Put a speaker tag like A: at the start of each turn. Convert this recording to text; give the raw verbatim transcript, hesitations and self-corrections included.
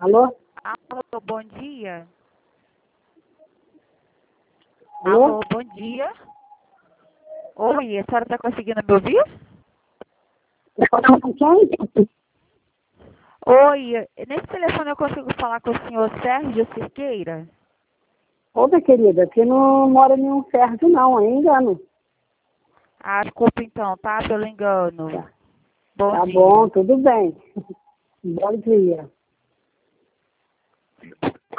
A: Alô?
B: Alô, bom dia.
A: Alô?
B: Alô, bom dia. Oi, a senhora está conseguindo me ouvir?
A: Está falando com quem?
B: Oi, nesse telefone eu consigo falar com o senhor Sérgio Cerqueira?
A: Ô, minha querida, aqui não mora nenhum Sérgio, não, é engano.
B: Ah, desculpa então, tá? Pelo engano.
A: Tá,
B: Bom
A: tá
B: dia.
A: bom, tudo bem. Bom dia.